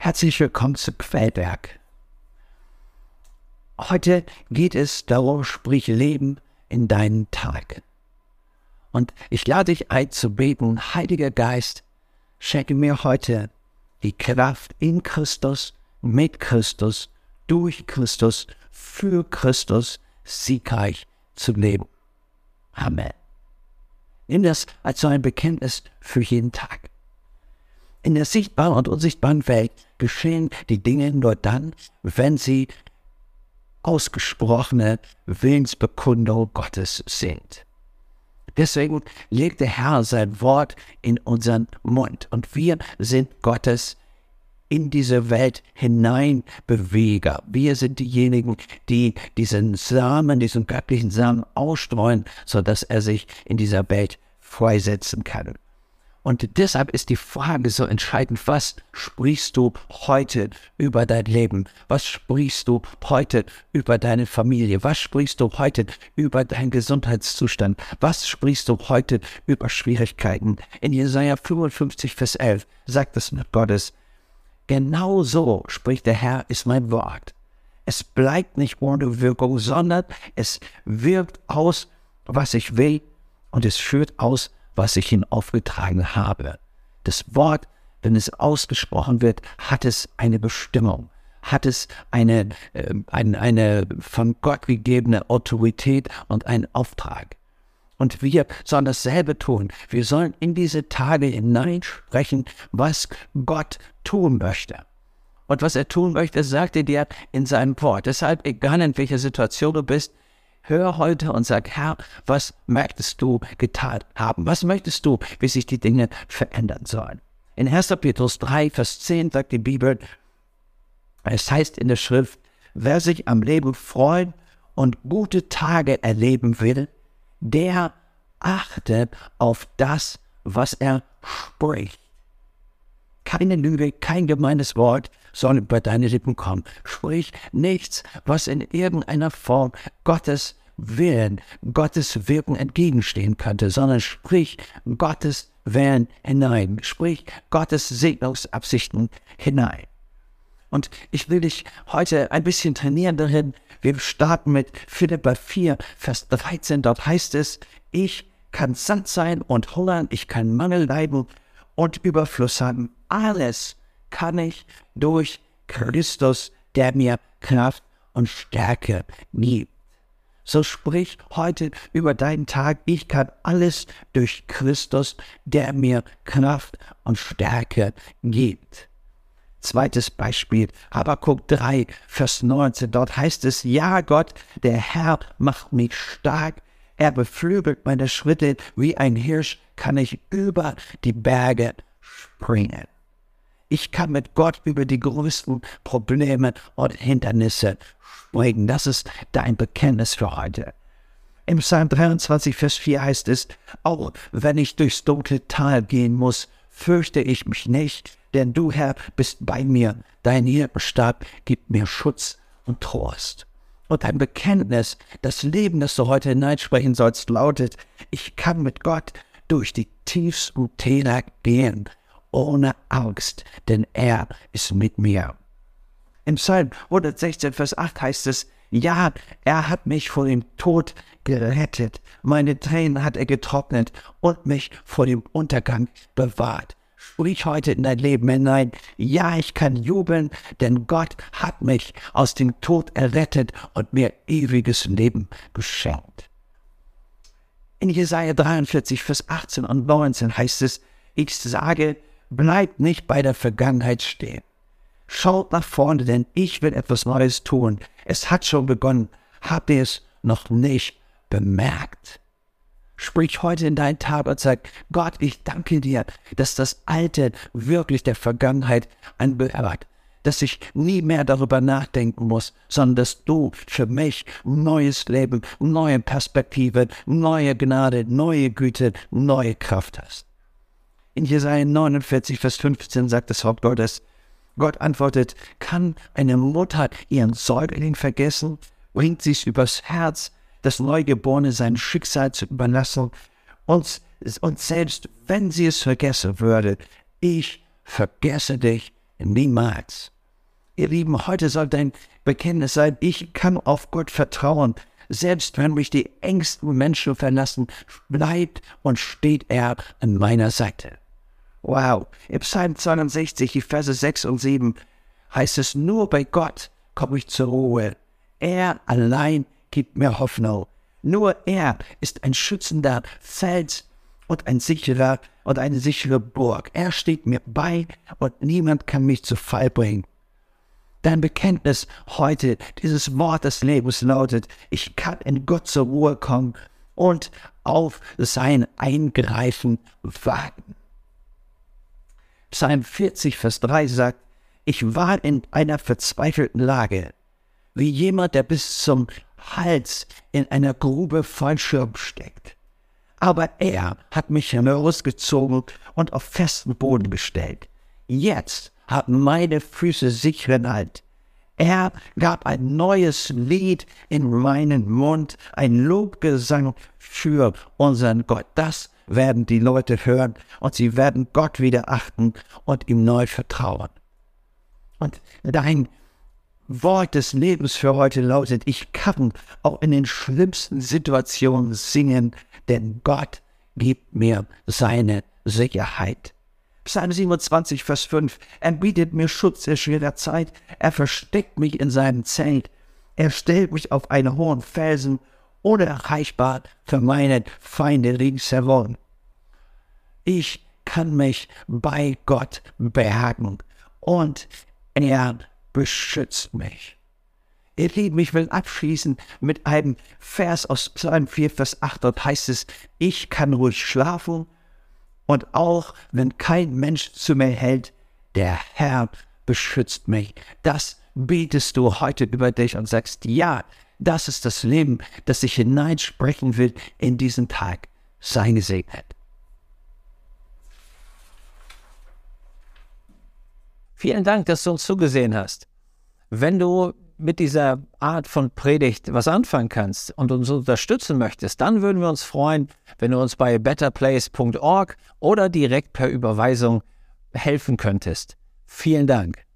Herzlich willkommen zu Quellwerk. Heute geht es darum, sprich Leben in deinen Tag. Und ich lade dich ein zu beten, Heiliger Geist, schenke mir heute die Kraft in Christus, mit Christus, durch Christus, für Christus, siegreich zu leben. Amen. Nimm das als so ein Bekenntnis für jeden Tag. In der sichtbaren und unsichtbaren Welt geschehen die Dinge nur dann, wenn sie ausgesprochene Willensbekundung Gottes sind. Deswegen legt der Herr sein Wort in unseren Mund und wir sind Gottes in diese Welt hineinbeweger. Wir sind diejenigen, die diesen Samen, diesen göttlichen Samen ausstreuen, sodass er sich in dieser Welt freisetzen kann. Und deshalb ist die Frage so entscheidend, was sprichst du heute über dein Leben? Was sprichst du heute über deine Familie? Was sprichst du heute über deinen Gesundheitszustand? Was sprichst du heute über Schwierigkeiten? In Jesaja 55, Vers 11 sagt es mit Gottes: Genau so, spricht der Herr, ist mein Wort. Es bleibt nicht ohne Wirkung, sondern es wirkt aus, was ich will, und es führt aus, was ich ihm aufgetragen habe. Das Wort, wenn es ausgesprochen wird, hat es eine Bestimmung, hat es eine von Gott gegebene Autorität und einen Auftrag. Und wir sollen dasselbe tun. Wir sollen in diese Tage hineinsprechen, was Gott tun möchte. Und was er tun möchte, sagt er dir in seinem Wort. Deshalb, egal in welcher Situation du bist, hör heute und sag: Herr, was möchtest du getan haben? Was möchtest du, wie sich die Dinge verändern sollen? In 1. Petrus 3, Vers 10 sagt die Bibel, es heißt in der Schrift: Wer sich am Leben freuen und gute Tage erleben will, der achte auf das, was er spricht. Keine Lüge, kein gemeines Wort soll über deine Lippen kommen. Sprich nichts, was in irgendeiner Form Gottes Willen, Gottes Wirken entgegenstehen könnte, sondern sprich Gottes Willen hinein. Sprich Gottes Segnungsabsichten hinein. Und ich will dich heute ein bisschen trainieren darin. Wir starten mit Philipper 4, Vers 13. Dort heißt es: Ich kann satt sein und hungern, ich kann Mangel leiden und Überfluss haben. Alles kann ich durch Christus, der mir Kraft und Stärke gibt. So sprich heute über deinen Tag: Ich kann alles durch Christus, der mir Kraft und Stärke gibt. Zweites Beispiel, Habakuk 3, Vers 19. Dort heißt es: Ja, Gott, der Herr macht mich stark. Er beflügelt meine Schritte. Wie ein Hirsch kann ich über die Berge springen. Ich kann mit Gott über die größten Probleme und Hindernisse springen. Das ist dein Bekenntnis für heute. Im Psalm 23, Vers 4 heißt es: Auch wenn ich durchs dunkle Tal gehen muss, fürchte ich mich nicht, denn du, Herr, bist bei mir. Dein Hirtenstab gibt mir Schutz und Trost. Und dein Bekenntnis, das Leben, das du heute hineinsprechen sollst, lautet: Ich kann mit Gott durch die tiefsten Täler gehen, ohne Angst, denn er ist mit mir. Im Psalm 116, Vers 8 heißt es: Ja, er hat mich vor dem Tod gerettet, meine Tränen hat er getrocknet und mich vor dem Untergang bewahrt. Sprich heute in dein Leben hinein: Ja, ich kann jubeln, denn Gott hat mich aus dem Tod errettet und mir ewiges Leben geschenkt. In Jesaja 43, Vers 18 und 19 heißt es: Ich sage, bleibt nicht bei der Vergangenheit stehen. Schaut nach vorne, denn ich will etwas Neues tun. Es hat schon begonnen. Habt ihr es noch nicht bemerkt? Sprich heute in deinen Tag und sag: Gott, ich danke dir, dass das Alte wirklich der Vergangenheit angehört. Dass ich nie mehr darüber nachdenken muss, sondern dass du für mich neues Leben, neue Perspektive, neue Gnade, neue Güte, neue Kraft hast. In Jesaja 49, Vers 15 sagt das Wort Gottes: Gott antwortet: Kann eine Mutter ihren Säugling vergessen? Bringt sie es übers Herz, das Neugeborene sein Schicksal zu überlassen? Und selbst wenn sie es vergessen würde, ich vergesse dich Niemals. Ihr Lieben, heute soll dein Bekenntnis sein, ich kann auf Gott vertrauen. Selbst wenn mich die engsten Menschen verlassen, bleibt und steht er an meiner Seite. Wow, im Psalm 62, die Verse 6 und 7 heißt es, nur bei Gott komme ich zur Ruhe. Er allein gibt mir Hoffnung. Nur er ist ein schützender Fels und eine sichere Burg. Er steht mir bei und niemand kann mich zu Fall bringen. Dein Bekenntnis heute, dieses Wort des Lebens lautet, ich kann in Gott zur Ruhe kommen und auf sein Eingreifen warten. Psalm 40, Vers 3 sagt, ich war in einer verzweifelten Lage, wie jemand, der bis zum Hals in einer Grube voll Schirm steckt. Aber er hat mich herausgezogen und auf festen Boden gestellt. Jetzt haben meine Füße sicheren Halt. Er gab ein neues Lied in meinen Mund, ein Lobgesang für unseren Gott. Das werden die Leute hören und sie werden Gott wieder achten und ihm neu vertrauen. Und dein Wort des Lebens für heute lautet, ich kann auch in den schlimmsten Situationen singen, denn Gott gibt mir seine Sicherheit. Psalm 27, Vers 5, er bietet mir Schutz in schwerer Zeit, er versteckt mich in seinem Zelt, er stellt mich auf einen hohen Felsen, unerreichbar für meine Feinde ringsherum. Ich kann mich bei Gott bergen und er beschützt mich. Ihr Lieben, ich will abschließen mit einem Vers aus Psalm 4, Vers 8, dort heißt es, ich kann ruhig schlafen und auch wenn kein Mensch zu mir hält, der Herr beschützt mich. Das betest du heute über dich und sagst, ja, das ist das Leben, das ich hineinsprechen will in diesen Tag. Sei gesegnet. Vielen Dank, dass du uns zugesehen hast. Wenn du mit dieser Art von Predigt was anfangen kannst und uns unterstützen möchtest, dann würden wir uns freuen, wenn du uns bei betterplace.org oder direkt per Überweisung helfen könntest. Vielen Dank.